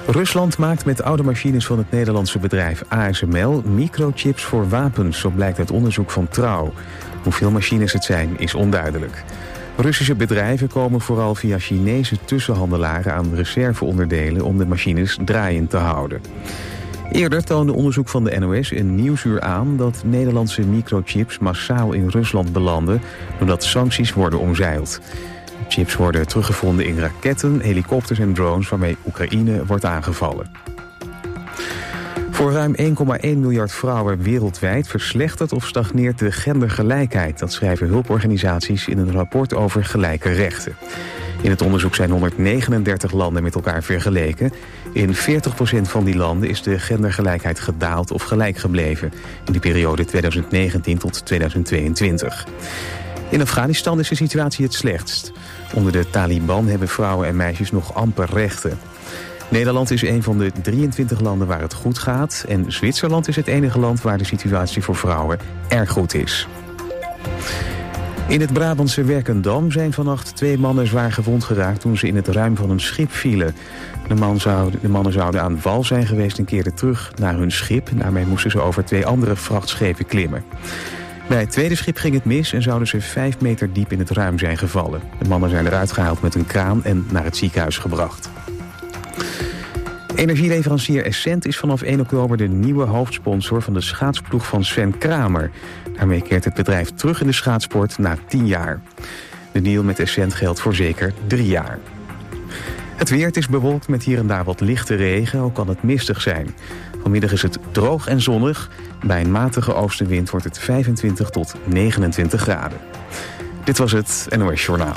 Rusland maakt met oude machines van het Nederlandse bedrijf ASML microchips voor wapens, zo blijkt uit onderzoek van Trouw. Hoeveel machines het zijn, is onduidelijk. Russische bedrijven komen vooral via Chinese tussenhandelaren aan reserveonderdelen om de machines draaiend te houden. Eerder toonde onderzoek van de NOS en Nieuwsuur aan dat Nederlandse microchips massaal in Rusland belanden doordat sancties worden omzeild. Chips worden teruggevonden in raketten, helikopters en drones waarmee Oekraïne wordt aangevallen. Voor ruim 1,1 miljard vrouwen wereldwijd verslechtert of stagneert de gendergelijkheid. Dat schrijven hulporganisaties in een rapport over gelijke rechten. In het onderzoek zijn 139 landen met elkaar vergeleken. In 40% van die landen is de gendergelijkheid gedaald of gelijk gebleven in de periode 2019 tot 2022. In Afghanistan is de situatie het slechtst. Onder de Taliban hebben vrouwen en meisjes nog amper rechten. Nederland is een van de 23 landen waar het goed gaat en Zwitserland is het enige land waar de situatie voor vrouwen erg goed is. In het Brabantse Werkendam zijn vannacht 2 mannen zwaar gewond geraakt toen ze in het ruim van een schip vielen. De mannen zouden aan wal zijn geweest en keerden terug naar hun schip. Daarmee moesten ze over 2 andere vrachtschepen klimmen. Bij het tweede schip ging het mis en zouden ze 5 meter diep in het ruim zijn gevallen. De mannen zijn eruit gehaald met een kraan en naar het ziekenhuis gebracht. Energieleverancier Essent is vanaf 1 oktober de nieuwe hoofdsponsor van de schaatsploeg van Sven Kramer. Daarmee keert het bedrijf terug in de schaatsport na 10 jaar. De deal met Essent geldt voor zeker 3 jaar. Het weer, het is bewolkt met hier en daar wat lichte regen, ook kan het mistig zijn. Vanmiddag is het droog en zonnig. Bij een matige oostenwind wordt het 25 tot 29 graden. Dit was het NOS Journaal.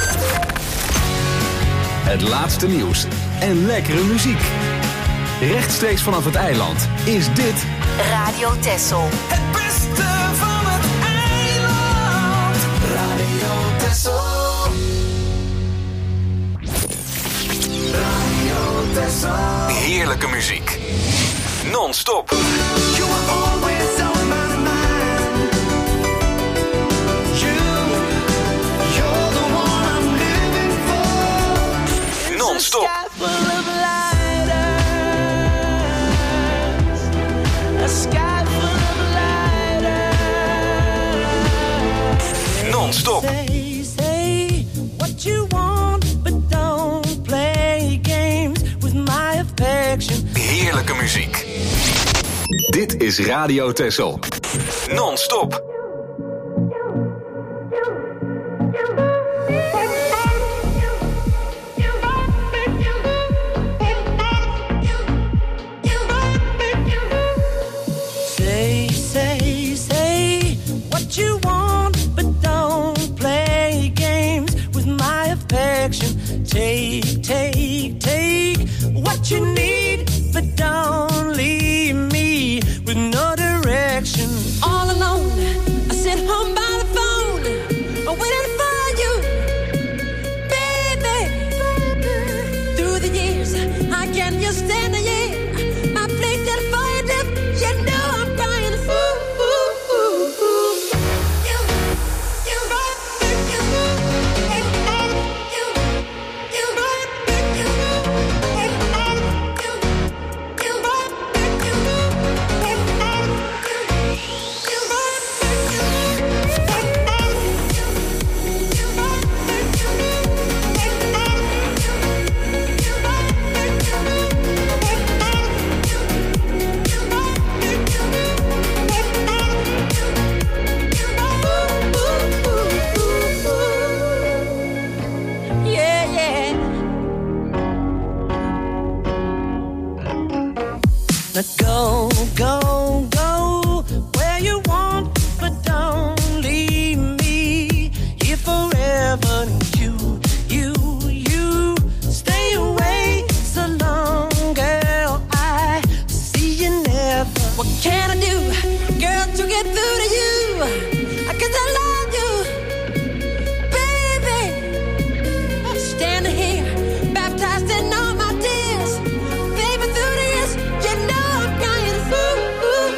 Het laatste nieuws en lekkere muziek. Rechtstreeks vanaf het eiland is dit Radio Texel. Het beste van het eiland. Radio Texel. Radio Texel. heerlijke muziek. Non-stop. You are always on my mind. You're the one I'm living for. Non-stop. Non-stop. Say what you want, but don't play games with my affection. Heerlijke muziek. Dit is Radio Texel. Non-stop. Say what you want, but don't play games with my affection. Take what you need, but don't leave me with no direction. All alone, I sit home by the phone, I'm waiting for you, baby. Through the years, I can just stand the year. My place is for you, lips, you know I'm crying. Go where you want, but don't leave me here forever. You stay away so long, girl. I see you never. What can I do, girl, to get through to you? 'Cause I love you, baby. I'm standing here, baptized in all my tears. Baby, through the years, you know I'm crying. Ooh.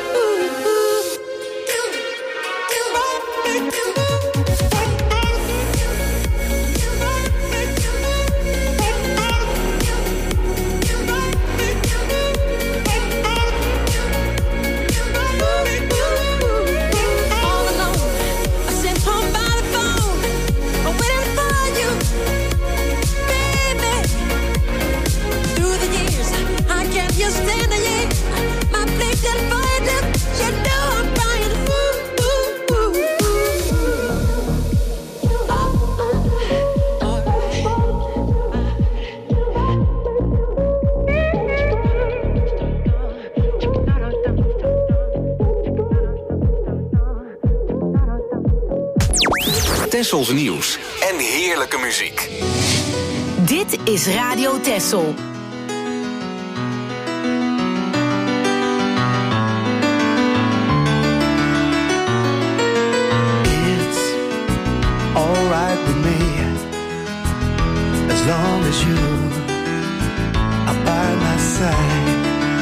Tessels nieuws en heerlijke muziek. Dit is Radio Tessel. It's alright with me, as long as you are by my side.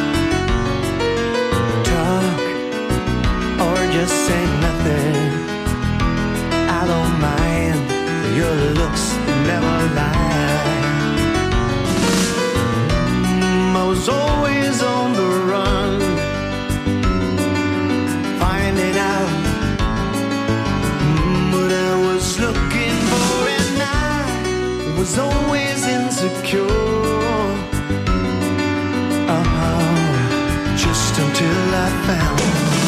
Talk or just say nothing, I don't mind, your looks never lie. I was always on the run, finding out what I was looking for, and I was always insecure. Just until I found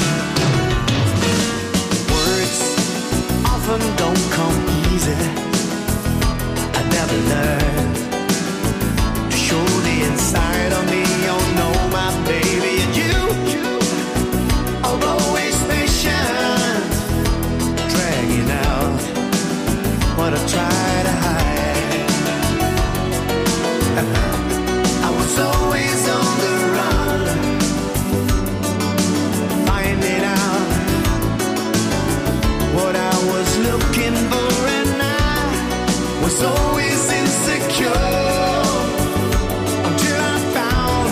words often don't come easy. I never learned to show the inside of me. Oh no, my baby, and you are always patient, dragging out what I try to hide. I was always on the run, finding out what I was looking for, and I was always insecure until I found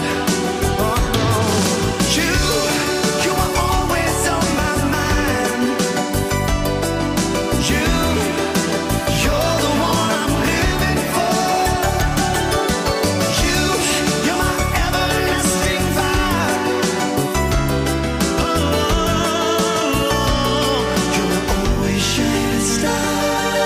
you were always on my mind. You're the one I'm living for. You're my everlasting fire. You're my always shining star.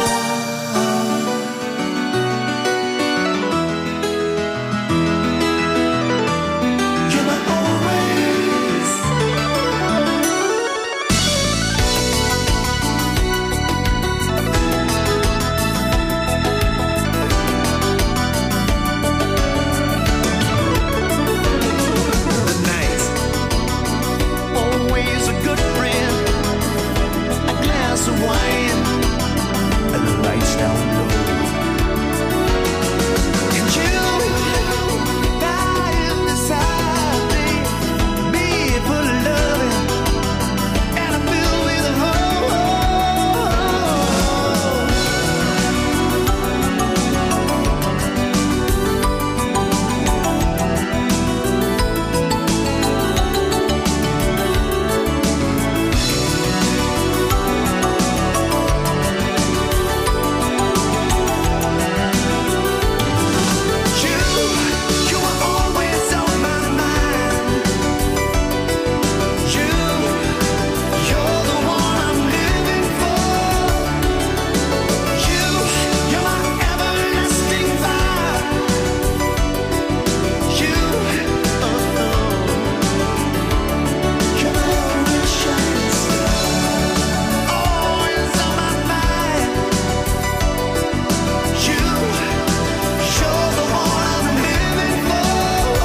You're my always. The night, always a good friend. A glass of wine and the lights down low. And you dying beside me full of loving, and I'm filled with hope. You were always on my mind. You're the one I'm living for. You're my everlasting fire. You're my always shining star. Always on my mind. You're the one I'm living for.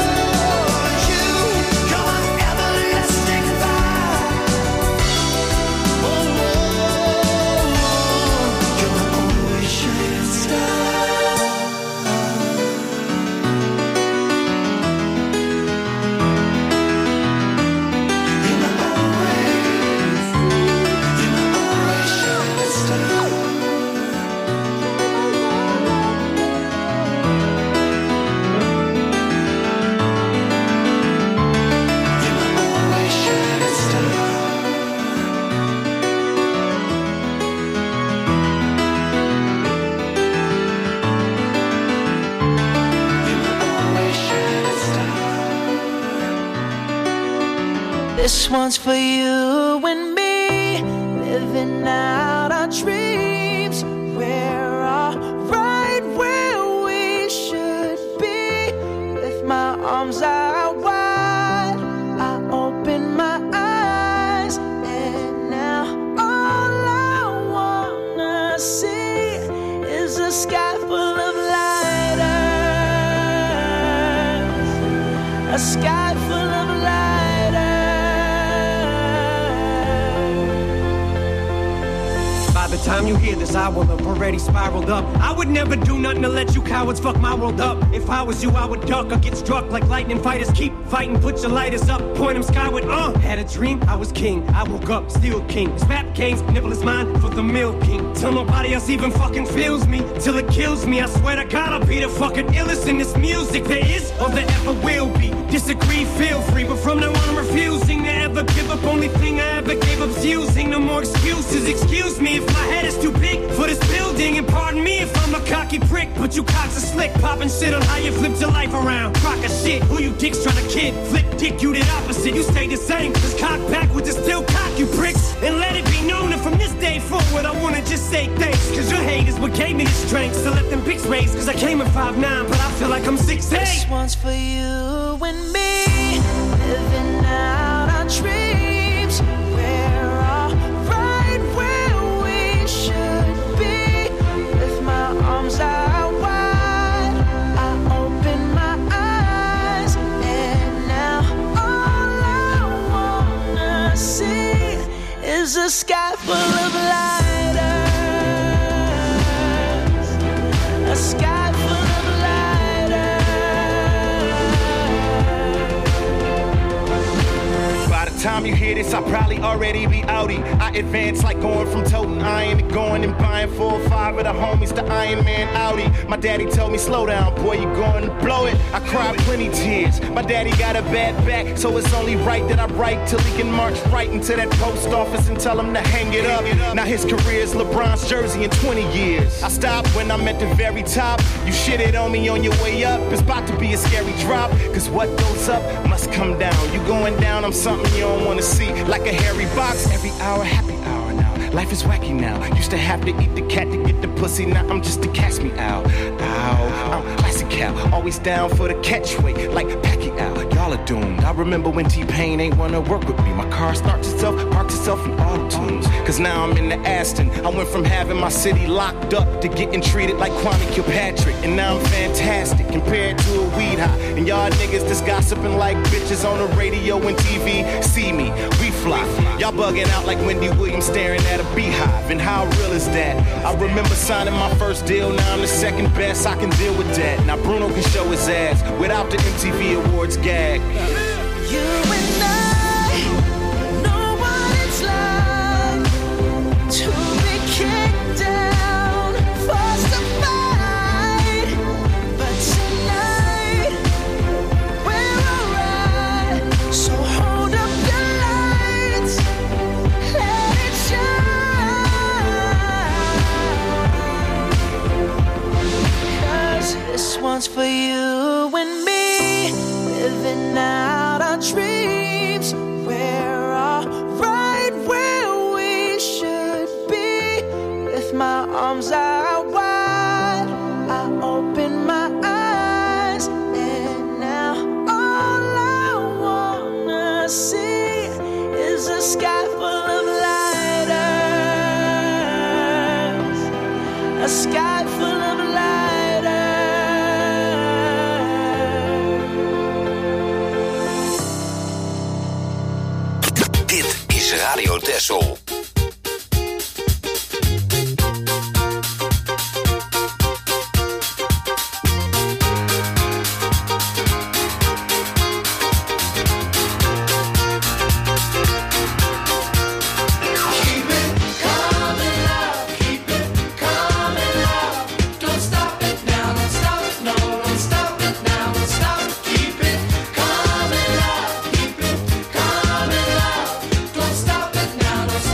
You're my everlasting fire. You're my always shining star. You're my always shining star. You're my always shining star. You're my always shining star. This one's for you and me, living out our dreams. We're all right where we should be. With my arms out wide, I open my eyes, and now all I wanna see is a sky full of lighters, a sky full of lighters. By the time you hear this, I will have already spiraled up. I would never do nothing to let you cowards fuck my world up. If I was you, I would duck or get struck like lightning fighters. Keep fighting, put your lighters up, point them skyward. Had a dream, I was king. I woke up, still king. This rap game's nibble is mine for the milking. Till nobody else even fucking feels me, till it kills me. I swear to God, I'll be the fucking illest in this music there is or there ever will be. Disagree, feel free, but from now on I'm refusing to ever give up. Only thing I ever gave up's using. No more excuses. Excuse me if my head is too big for this building, and pardon me if I'm a cocky prick. But you cocks are slick, popping shit on how you flipped your life around. Crock of shit, who you dicks trying to kid? Flip dick, you did opposite. You stay the same. Just cock backwards and still cock, you pricks. And let it be known that from this day forward, I wanna just say thanks. Cause your hate is what gave me the strength. So let them pics raise. Cause I came at 5'9", but I feel like I'm 6'8". This one's for you and me, living out our dreams. We're all right where we should be. With my arms out wide, I open my eyes, and now all I wanna see is a sky full of lighters, a sky full of time you hear this, I'll probably already be outie. I advance like going from toting iron to going and buying 4 or 5 of the homies to Iron Man Audi. My daddy told me, slow down, boy, you going to blow it. I cried plenty tears. My daddy got a bad back, so it's only right that I write till he can march right into that post office and tell him to hang it up. Now his career's LeBron's jersey in 20 years. I stopped when I'm at the very top. You shitted on me on your way up. It's about to be a scary drop, cause what goes up must come down. You going down, I'm something you don't wanna see, like a hairy box. Every hour, happy hour now. Life is wacky now. Used to have to eat the cat to get the pussy. Now I'm just to catch me out. Ow, I'm classic cow. Always down for the catchweight, like Pacquiao. Y'all are doomed. I remember when T-Pain ain't wanna work with me. My car starts itself, parks itself in auto-tunes. Cause now I'm in the Aston. I went from having my city locked up to getting treated like Kwame Kilpatrick. And now I'm fantastic compared to a weed high. And y'all niggas just gossiping like bitches on the radio and TV. See me, we fly. Y'all bugging out like Wendy Williams staring at a beehive. And how real is that? I remember signing my first deal. Now I'm the second best. I can deal with that. Now Bruno can show his ass without the MTV Awards gag. You and I know what it's like to be kicked down, forced to fight. But tonight we're alright. So hold up the lights, let it shine. Cause this one's for you and me, living out our dreams. We're all right where we should be. With my arms out wide, I open my eyes, and now all I wanna see is a sky full of lighters, a sky full of Radio Texel. Don't stop it now, don't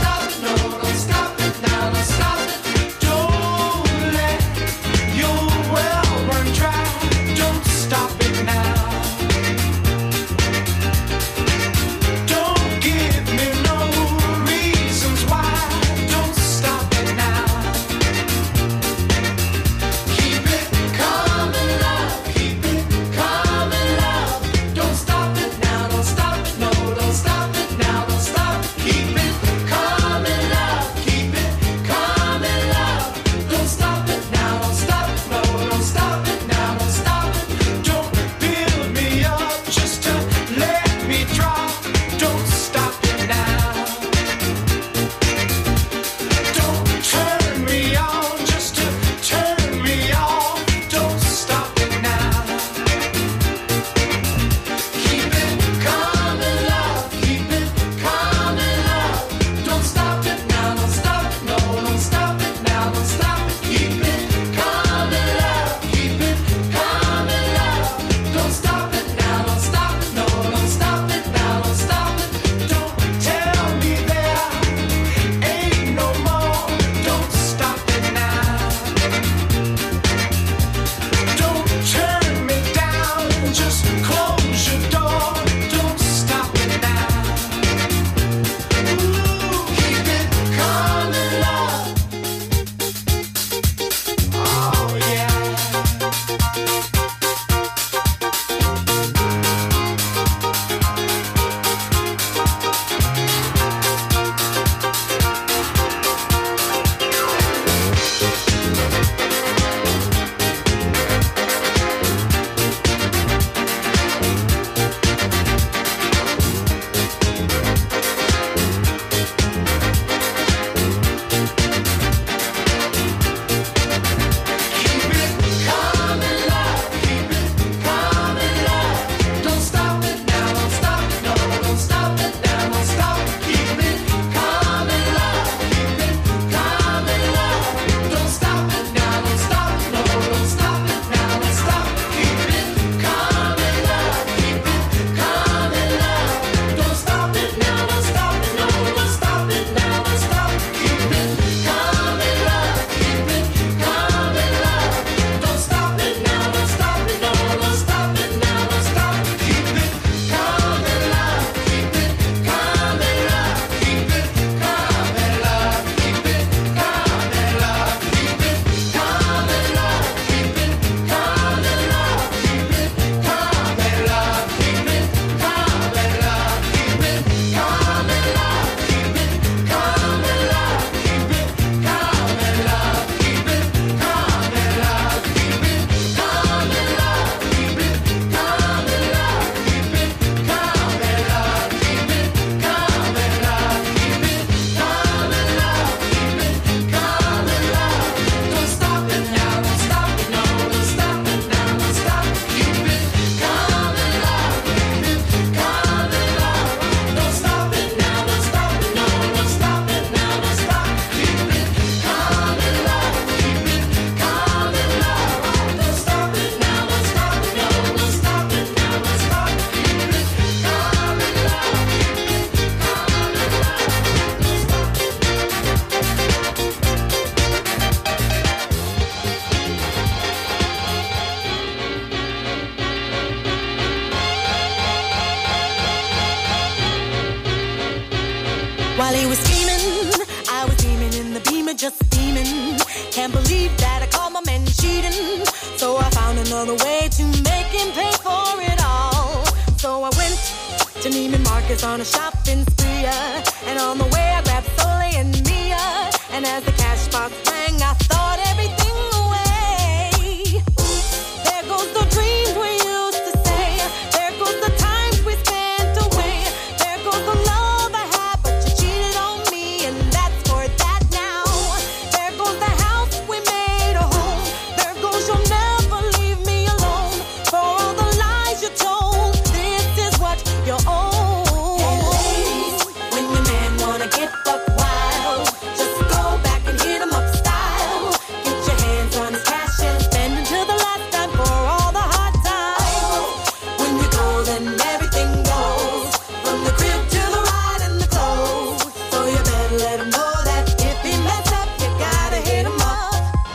While he was scheming, I was beaming in the beamer, just steaming. Can't believe that I caught my man cheating. So I found another way to make him pay for it all. So I went to Neiman Marcus on a shopping spree, and on the way I grabbed Soleil and Mia. And as the cash box rang, I thought everything away. There goes the dreams we used to say. There goes the times we spent away. There goes the love I had, but you cheated on me, and that's for that now. There goes the house we made a home. There goes you'll never leave me alone. For all the lies you told, this is what you own. Hey ladies, when your man wanna get buck wild, just go back and hit him up style. Get your hands on his cash and spend until the last time for all the hard times. When you go, then everything goes, from the crib to the ride and the clothes. So you better let him know that if he mess up, you gotta hit him up.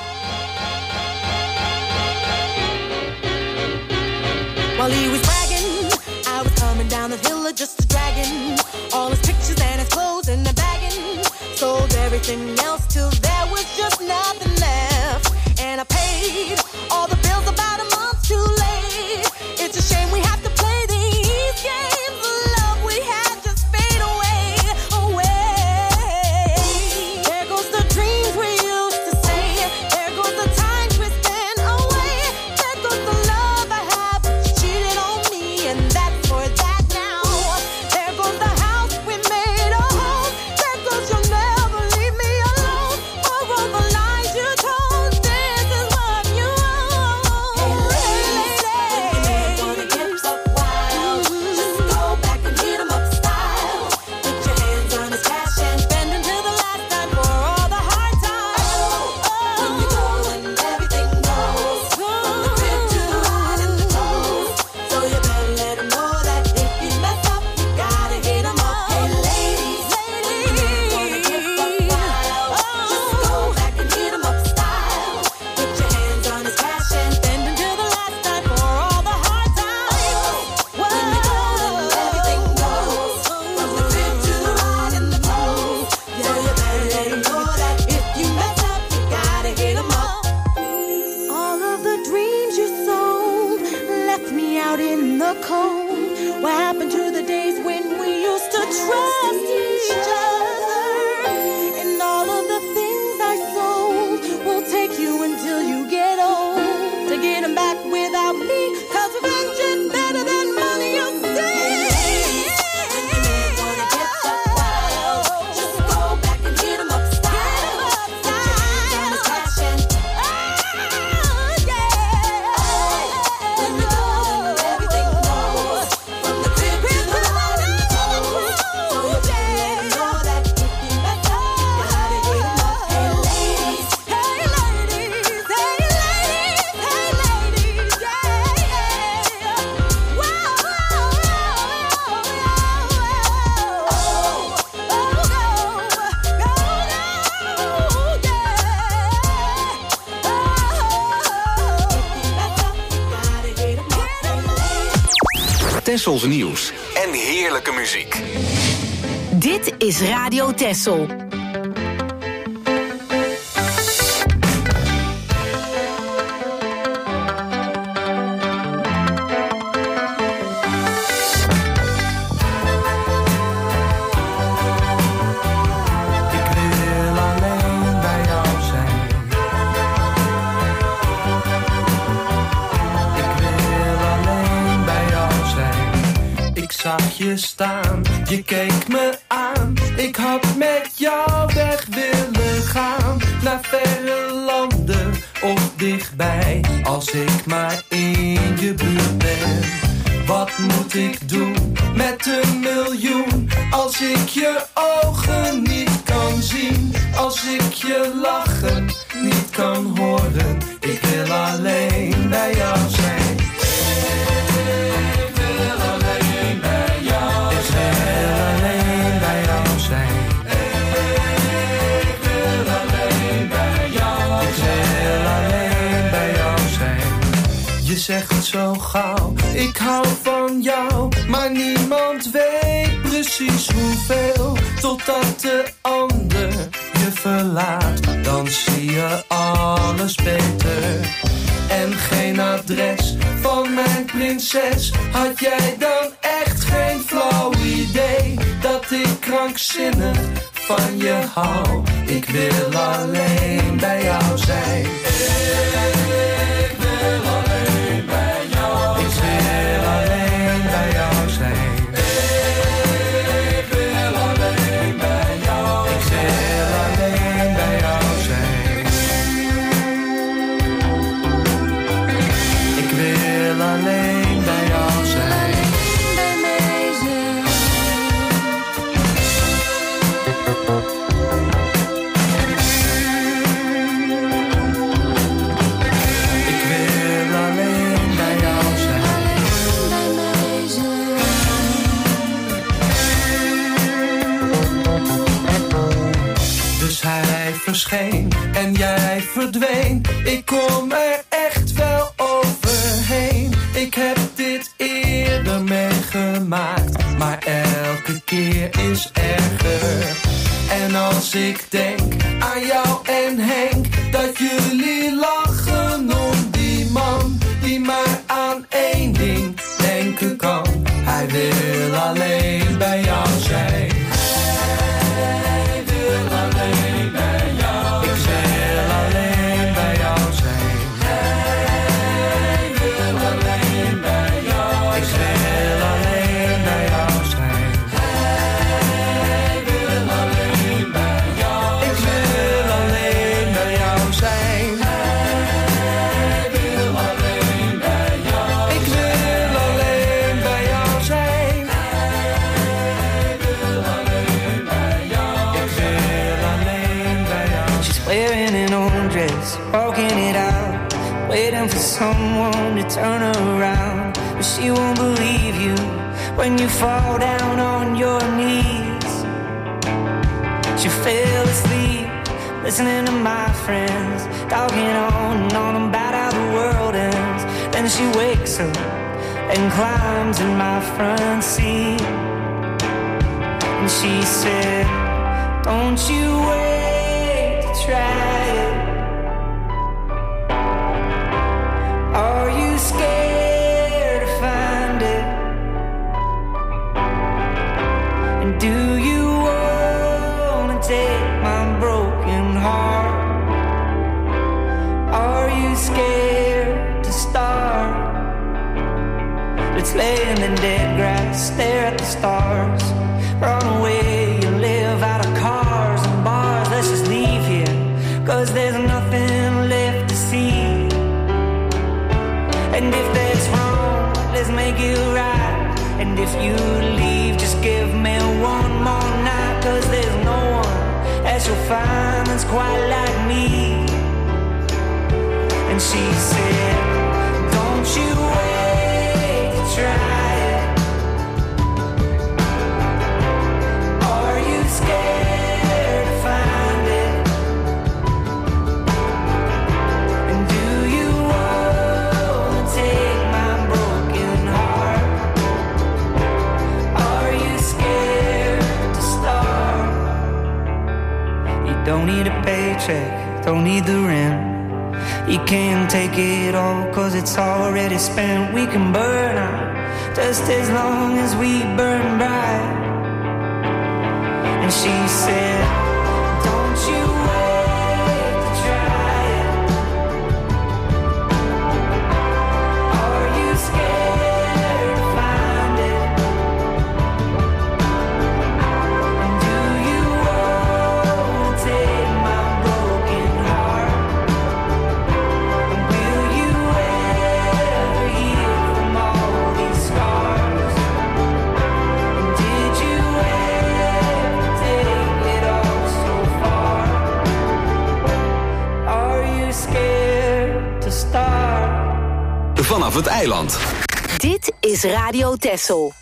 While he was bragging, I was coming down the hill just a dragging all his pictures and his clothes in the bagging. Sold everything else till there was just nothing left. And I paid all the bills about a month too late. It's a shame we have to play these games. The love we had just fade away, away. There goes the dreams we used to say. There goes the times we spent away. There goes the love I had, but you cheated on me, and that's for that now. There goes the house we made a home. There goes you'll never leave me alone. For all the lies you told, this is what you own. Hey ladies, when your man wanna get buck wild, just go back and hit him up style. Put your hands on his cash and spend until the last time for all the hard times. When you go, then everything goes, from the crib to the ride and the clothes. So you better let him know that if you mess up, you gotta hit him up. Hey ladies, when your man wanna get buck wild, just go back and hit him up style. Put your hands on his cash and spend until the last time for all the hard times. When you go, then everything goes, from the crib to the ride and the clothes. So you better let him know that if you mess up, you gotta hit him up. All of the dreams you sold left me out in the cold. What happened to the days when we used to trust each other? And all of the things I sold will take you until you get old to get them back without me. 'Cause revenge is better than money, you say. When your man wanna get buck wild, just go back and hit him up style. Put your hands on his cash and when you go, then everything goes, from the crib to the ride and the clothes. So you better let him know that if you mess up, you gotta hit him up. Hey ladies, hey ladies, hey ladies, hey ladies, yeah. Whoa, Tessels nieuws en heerlijke muziek. Dit is Radio Tessel. Zag je staan, je keek me aan. Ik had met jou weg willen gaan, naar verre landen of dichtbij. Als ik maar in je buurt ben, wat moet ik doen met 1 miljoen? Als ik je ogen niet kan zien, als ik je lachen niet kan horen. Ik wil alleen bij jou zijn. Je zegt zo gauw, ik hou van jou, maar niemand weet precies precies hoeveel, totdat de ander je verlaat. Dan zie je alles beter. En geen adres van mijn prinses. Had jij dan echt geen flauw idee dat ik krankzinnig van je hou? Ik wil alleen bij jou zijn. Ik wil alleen bij jou zijn. Ik wil alleen bij jou zijn. Ik wil alleen bij jou zijn. Ik wil alleen bij jou zijn. Ik wil alleen bij jou zijn. Verscheen en jij verdween. Ik kom er echt wel overheen. Ik heb dit eerder meegemaakt, maar elke keer is erger. En als ik denk aan jou en Henk, dat jullie lachen om die man die maar aan één ding denken kan. Hij wil alleen bij jou zijn. Hij wil alleen bij jou. Ik wil alleen bij jou zijn. Hij wil alleen bij jou. Ik wil alleen bij jou zijn. Hij wil alleen bij jou. Ik wil alleen bij jou zijn. Hij wil alleen bij jou. Ik wil alleen bij jou zijn. Hij wil alleen bij jou. Ik wil alleen bij jou. She's wearing an old dress, walking it out, waiting for someone to turn her around. But she won't believe you when you fall down on your knees. She fell asleep, listening to my friends, talking on about how the world ends. Then she wakes up and climbs in my front seat. And she said, don't you wait to try it. Are you scared to find it? And do you wanna take my broken heart? Are you scared to start? Let's lay in the dead grass, stare at the stars, run away and live out of cars and bars. Let's just leave here, 'cause there's nothing left to see. And if that's wrong, let's make it right. And if you leave, just give me one more night. 'Cause there's no one else you'll find that's quite like me. And she said, don't you wait to try it. Are you scared to find it? And do you wanna take my broken heart? Are you scared to start? You don't need a paycheck, don't need the rent. You can't take it all, 'cause it's already spent. We can burn out just as long as we burn bright. And she said, don't you wait to try it. Are you scared to find it? And do you wanna take my broken heart? And will you ever heal from all these scars? And did you ever take it all so far? Are you scared to start? Vanaf het eiland. Dit is Radio Texel.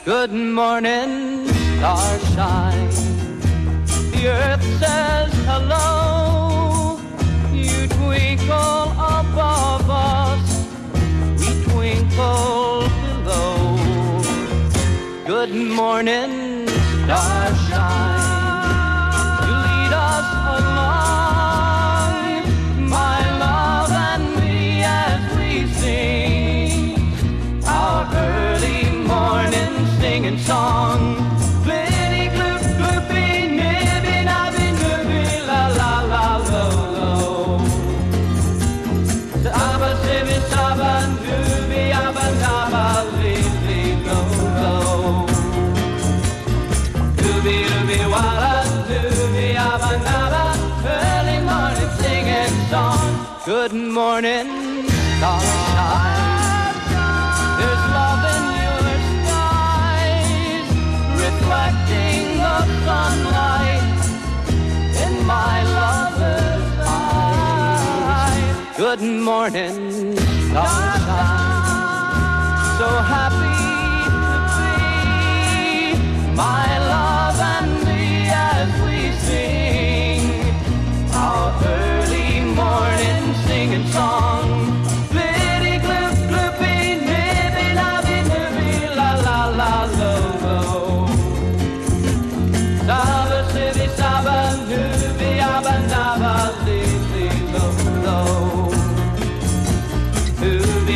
Good morning, starshine. The earth says hello. You twinkle above us, we twinkle below. Good morning, starshine. You lead us along, my love and me, as we sing our early morning singing song. Flitty, gloop, gloopy, nibby, nabby, nooby, la, la, la, lo, lo. Saba, sibby, saba, nooby, abba, nabba, li, li, lo, lo. Dooby, dooby, walla, dooby, abba, nabba, early morning singing song. Good morning, starshine. There's love in your skies, reflecting the sunlight in my lover's eyes. Good morning, sunshine. So happy to be, my love and me, as we sing our early morning singing song. Flitty, gloop, gloopy, nibby, nabby, nibby, la, la, la, lo, lo. Saba, sibby, saba, nubby, abba, nabba, li, li, lo, lo.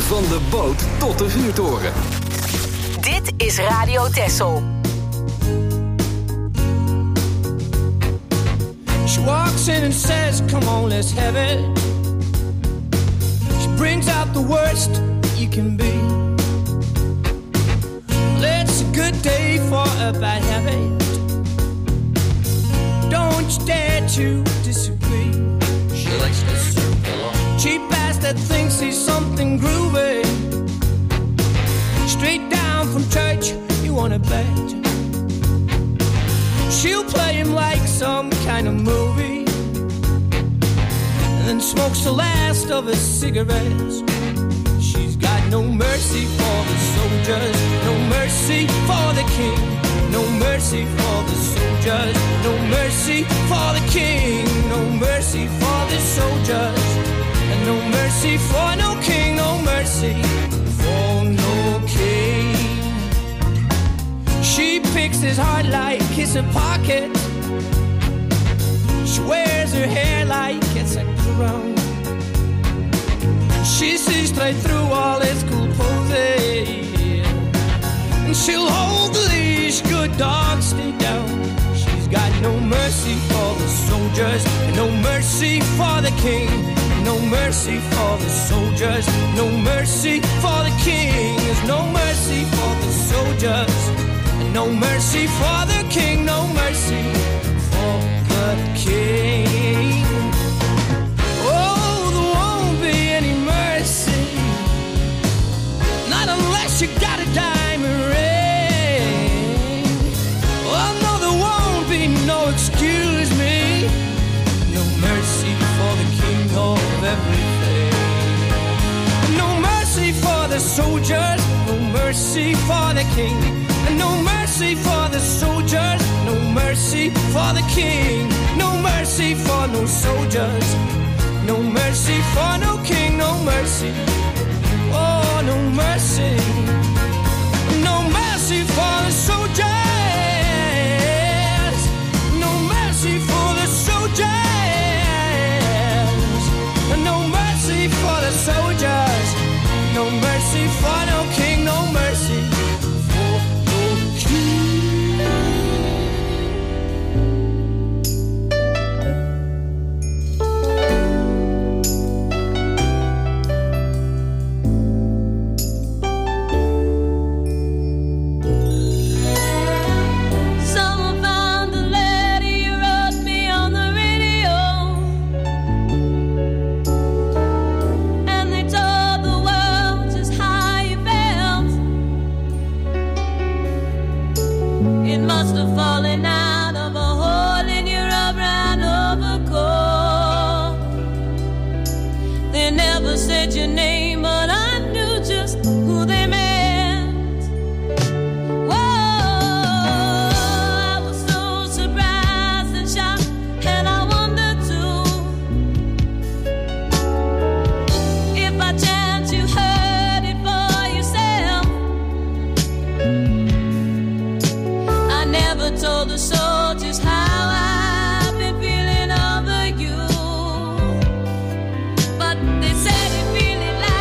Van de boot tot de vuurtoren. Dit is Radio Texel. She walks in and says, come on, let's have it. She brings out the worst you can be. Well, it's a good day for a bad habit. Don't you dare to disagree. She likes to surf along. Cheap ass that thinks he's something groovy. Straight down from church, you wanna bet. She'll play him like some kind of movie, and then smokes the last of his cigarettes. She's got no mercy for the soldiers, no mercy for the king, no mercy for the soldiers, no mercy for the king, no mercy for the soldiers, and no mercy for no king, no mercy for no king. She picks his heart like it's a pocket. She wears her hair like it's a crown. She sees straight through all his cool poses, and she'll hold the leash, good dog, stay down. She's got no mercy for the soldiers, no mercy for the king, no mercy for the soldiers, no mercy for the king. There's no mercy for the soldiers, no mercy for the king, no mercy for the king. Oh, there won't be any mercy, not unless you got a diamond ring. Oh no, there won't be no excuse me, no mercy for the king of everything. No mercy for the soldiers, no mercy for the king, and no mercy for the soldiers, no mercy for the king, no mercy for no soldiers, no mercy for no king, no mercy, oh no mercy, no mercy for the soldiers, no mercy for the soldiers, no mercy for the soldiers, no mercy for no king, no mercy. But they said it really loud.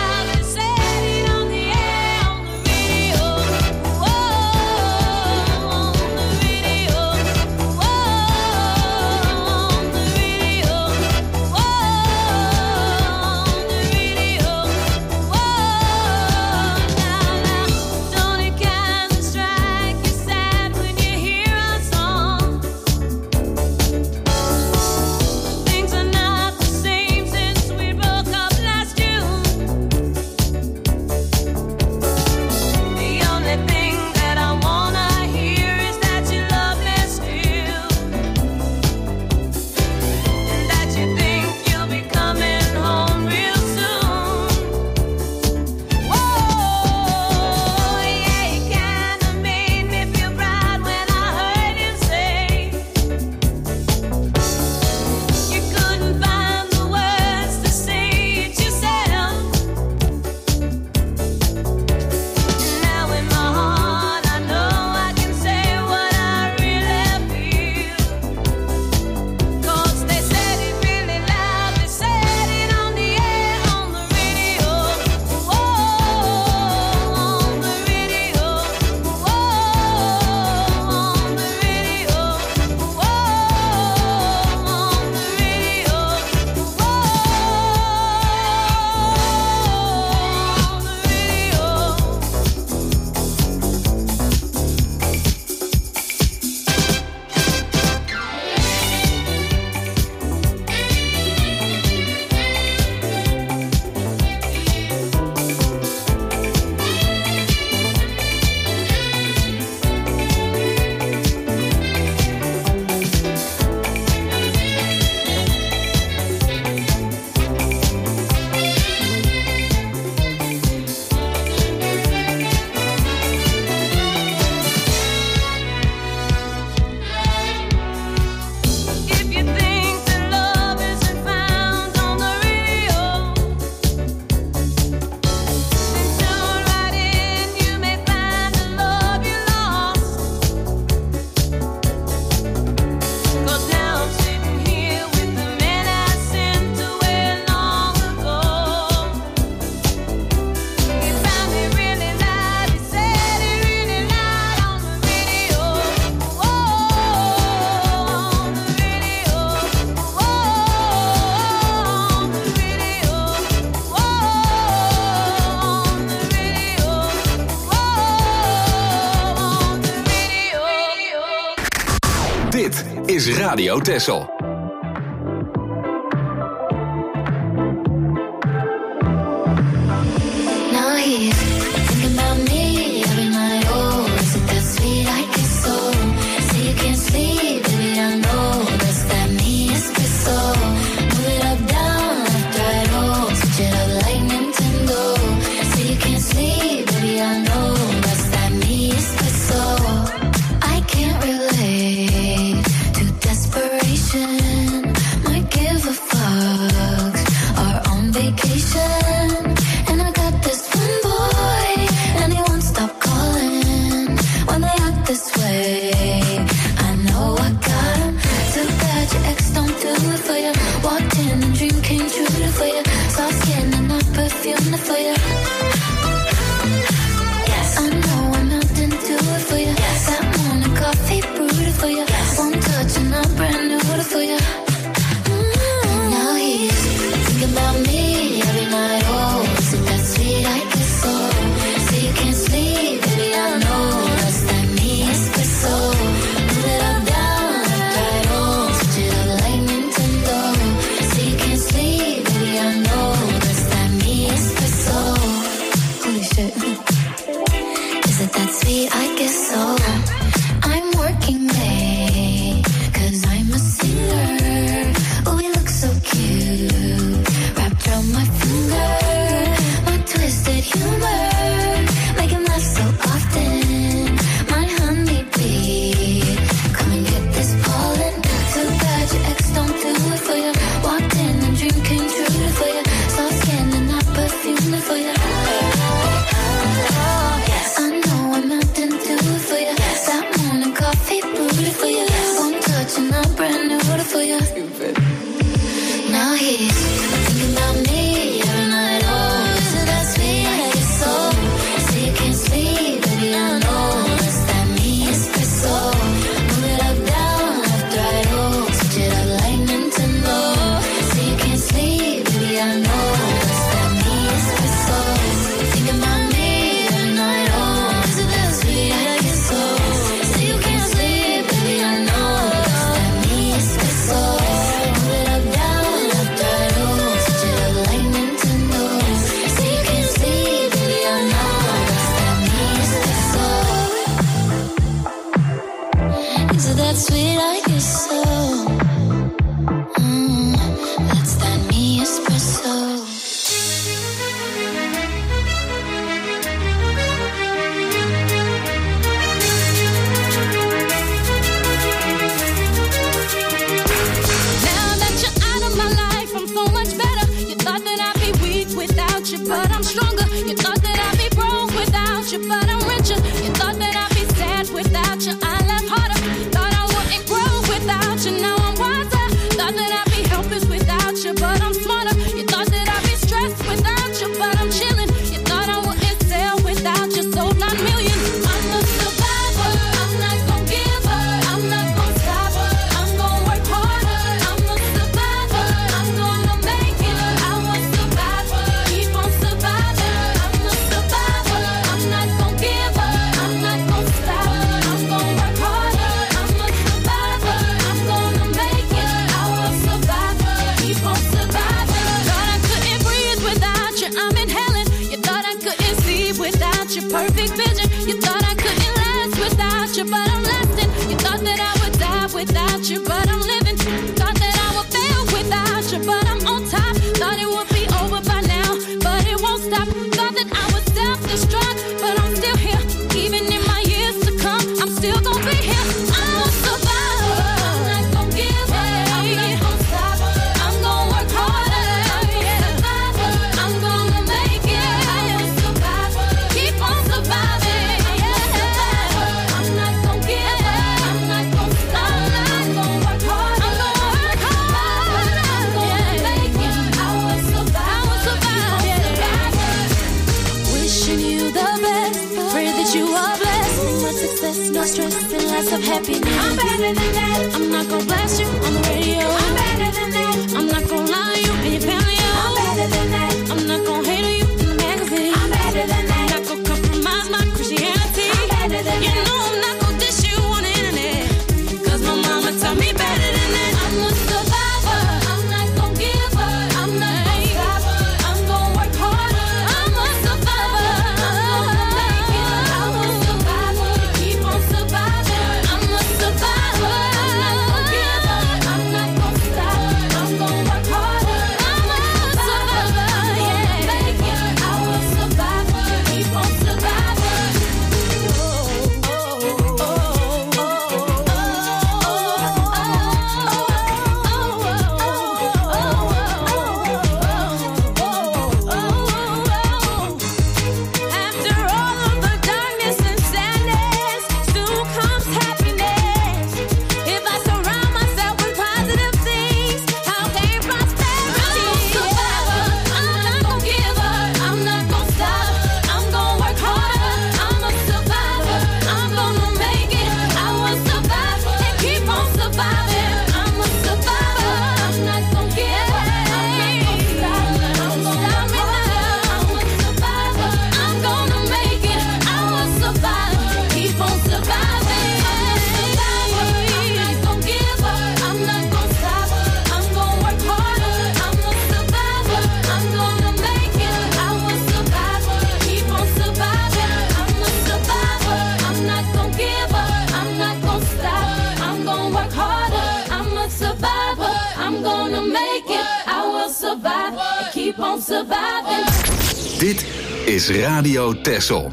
is Radio Texel. Now he's thinking about me every night. Oh, is it that sweet? I guess so. Say you can't sleep, baby, I know that's that me espresso. Move it up, down, left, right, oh, switch it up like Nintendo. Say you can't sleep, baby, I know that's that me espresso. I can't relate to desperation. Might give a fuck. Are on vacation. And I got this one boy, and he won't stop calling when they act this way. I know I got him. Too bad your ex don't do it for you. Walked in and dream came true for you. Soft skin and not perfume for you. Yes, I know I'm not into it for you. Yes, that morning coffee brewed for you. Yes, one touch and I'm brand new for you. Now he's thinking about me every night. Oh, is it that sweet? I guess so. Say you can't sleep, baby, I know that's that me espresso. Move it up, down, left, right, oh, switch it up like Nintendo. Say you can't sleep, baby, I know that's that me espresso. Holy shit. Is it that sweet? I guess so. I'm working late, 'cause I'm a singer. Oh, we look so cute, wrapped around my finger. My twisted humor, make him laugh so often. My honeybee, come and get this pollen. Too bad your ex don't do it for you. Walked in and dream came true for you. Soft skin and not perfume for you. Yes, I know I'm not into it for you. That morning coffee brewed for you. One touch and I'm brand new for you. Now he's thinking about me every night. Oh, is it that sweet? I guess so. Say you can't sleep, baby, I know that's that me espresso. Move it up, down, left, right, oh, switch it up like Nintendo. Say you can't sleep, baby, I know that's that me espresso. Thinking about me every night. Oh, is it that sweet? I guess so. Say you can't sleep, baby, I know that's that me espresso. Move it up, down, left, right, oh, switch it up like Nintendo. Say you can't sleep, baby, I know that's that me espresso. Is it that sweet? I guess so. That's that me espresso. Now that you're out of my life, I'm so much better. You thought that I'd be weak without you, but I'm stronger. You thought that I'd be broke without you, but I'm richer. You thought that I'd be sad without you, I laugh harder. Thought I wouldn't grow without you, now I'm wiser. Thought that I'd be helpless without you, but I'm smarter. You thought that I'd be stressed without you, but I'm chilling. You thought I wouldn't sell without you, sold 9 million. I'm a survivor, I'm not gon' give up, I'm not gon' stop, I'm gon' work harder. I'm a survivor, I'm gonna make it. I was survivor, keep on surviving. I'm a survivor, I'm not gon' give up, I'm not gon' stop, I'm gon' work harder. I'm a survivor, I'm gonna make it. I was survivor, keep on surviving. Thought I couldn't breathe without you, I'm inhaling. You thought I couldn't see without your perfect vision. You thought I couldn't last without you, but I'm lasting. You thought that I would die without you, but I'm living. Thought that I would fail without you, but I'm on top. Thought it would be over by now, but it won't stop. Thought that I would self-destruct, but I'm still here. Even in my years to come, I'm still gonna be here. I'm a survivor, I'm not gonna give up, I'm not gonna stop, I'm gonna work harder. I'm a survivor, I'm gonna make it. I am a survivor, keep on surviving. I'm a survivor, I'm not gonna give up, I'm not gonna stop, I'm gonna work harder. I'm gonna work harder. I'm gonna make it. I will survive, keep on surviving. Wishing you the best, pray that you are blessed. Much success, no stress, and lots of happiness. I'm better than that. I'm not gonna blast you on the radio. I'm better than that. I'm not gonna lie to you and your family. I'm better than that. I'm not gonna hate on you in the magazine. I'm better than that. I'm not gonna compromise my Christianity. I'm better than that. You know I'm not gonna dish you on the internet, 'cause my mama taught me better. surviving. Dit is Radio Texel.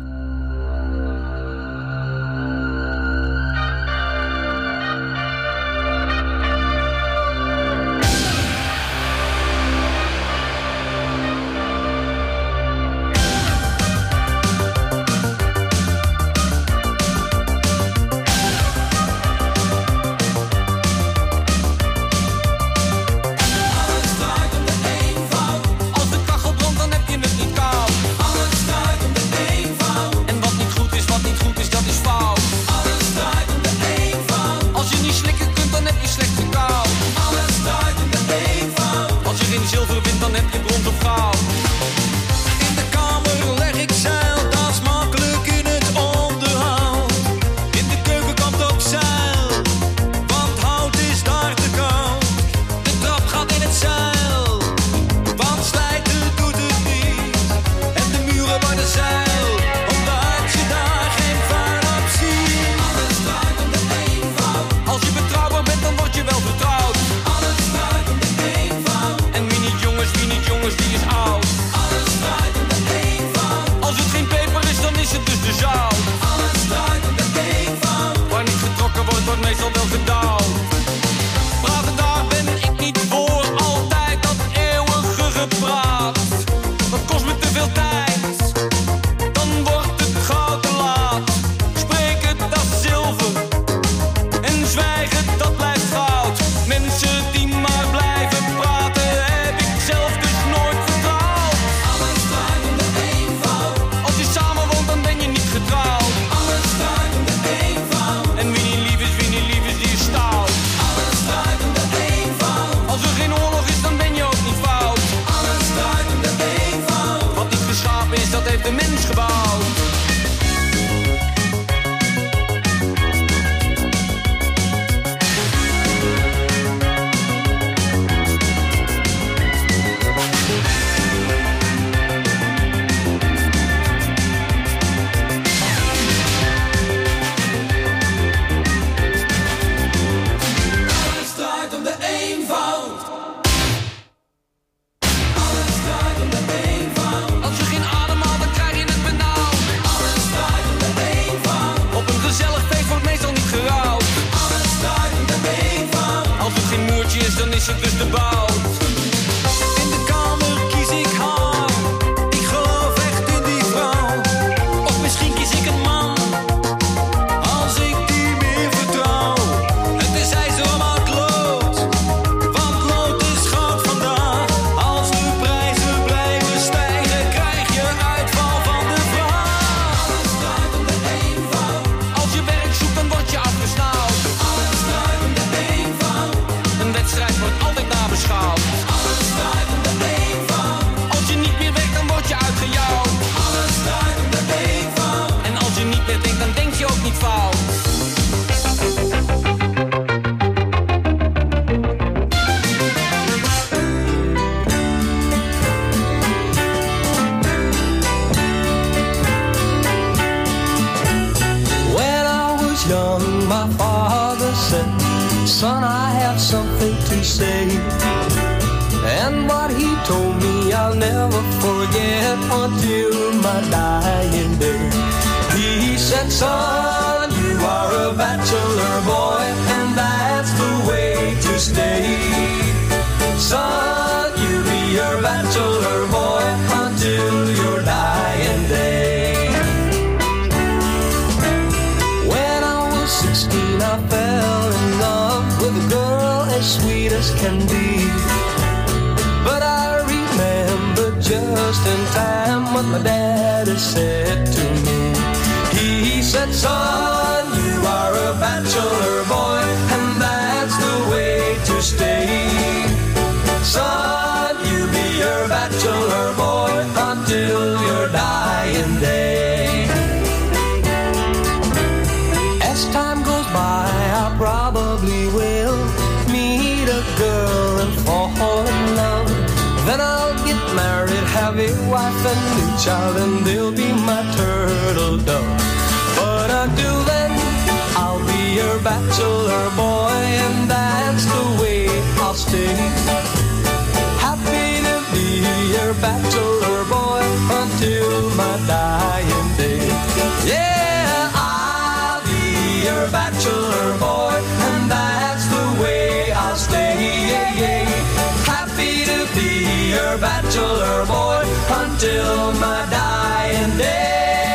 Son, I have something to say. And what he told me I'll never forget until my dying day. He said, son, you are a bachelor boy, and that's the way to stay. Son, you be your bachelor boy until your dying day. When I was 16, I fell in love with a girl as sweet as can be. But I remember just in time what my daddy said to me. He said, son, you are a bachelor boy, and that's the way to stay. Son, you be your bachelor boy until your dying day. As time goes by, I probably will meet a girl and fall in love. Then I'll get married, have a wife and a child, and they'll be my turtle dove. But until then, I'll be your bachelor boy, and that's the way I'll stay. Happy to be your bachelor until my dying day.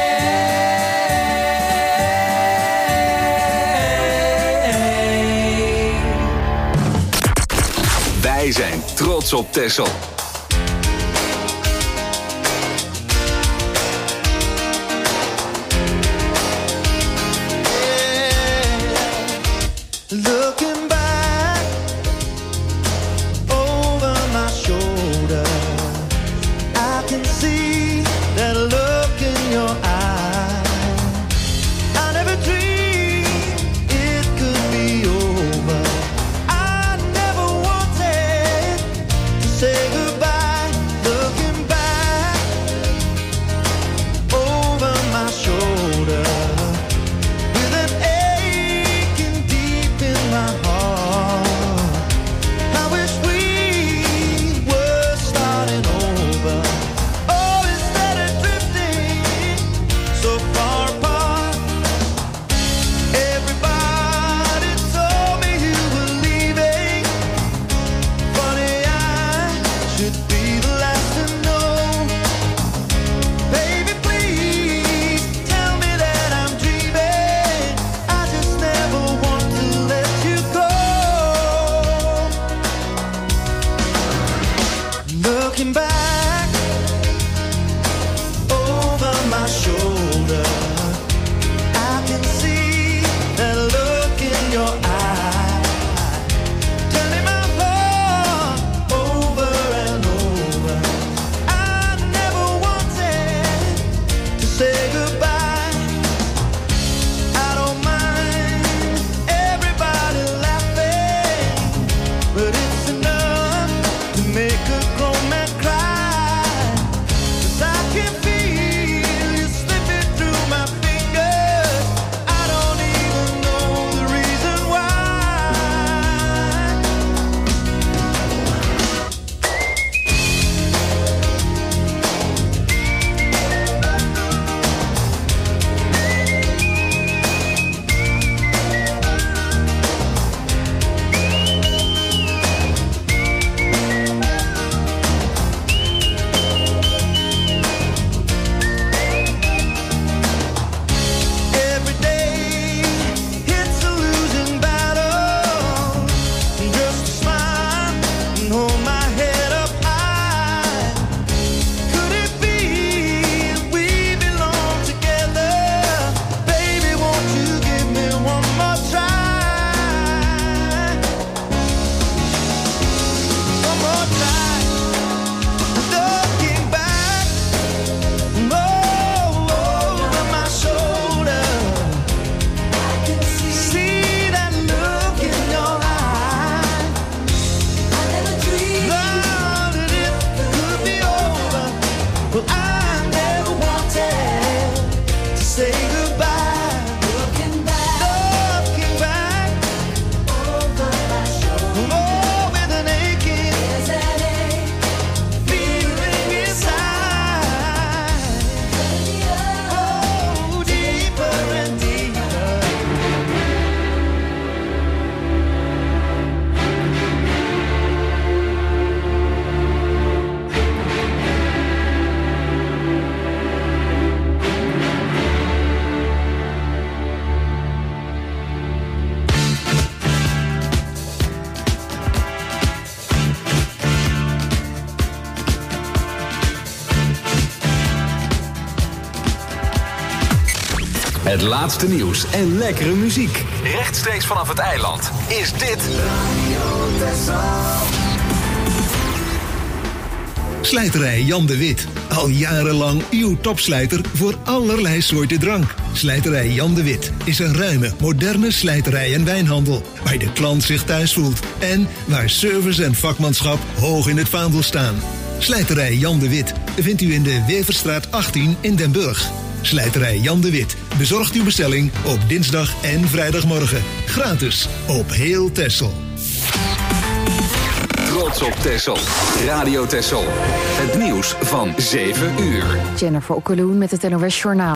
Wij zijn trots op Texel. Looking back over my shoulder, I can see that look in your eye. I never dreamed it could be over. I never wanted to say goodbye. Looking back over my shoulder, with an aching deep in my heart. I wish we were starting over. Oh, instead of drifting so far apart. Everybody told me you were leaving. Funny, I should be the last to know. Baby, please tell me that I'm dreaming. I just never want to let you go. Looking back over my shoulder, I can see that look in your eye, turning my heart over and over. I never wanted to say goodbye. I don't mind everybody laughing, but it's enough to make a grown man cry. 'Cause I can feel you slipping through my fingers. I don't even know the reason why. Every day it's a losing battle. Just a smile and hold my head up high. Could it be we belong together? Baby, won't you give me one more try? One more try. Looking back over my shoulder, I can see that look in your eye. I never dreamed that it could be over. Well, I never wanted to say goodbye. Looking back over my shoulder, oh, with an aching feeling inside. Oh, deeper and deeper. Het laatste nieuws en lekkere muziek. Rechtstreeks vanaf het eiland is dit Slijterij Jan de Wit. Al jarenlang uw topslijter voor allerlei soorten drank. Slijterij Jan de Wit is een ruime, moderne slijterij en wijnhandel. Waar de klant zich thuis voelt. En waar service en vakmanschap hoog in het vaandel staan. Slijterij Jan de Wit vindt u in de Weverstraat 18 in Den Burg. Slijterij Jan de Wit bezorgt uw bestelling op dinsdag en vrijdagmorgen. Gratis op heel Texel. Trots op Texel. Radio Texel. Het nieuws van 7 uur. Jennifer Okkeloen met het NOS Journaal.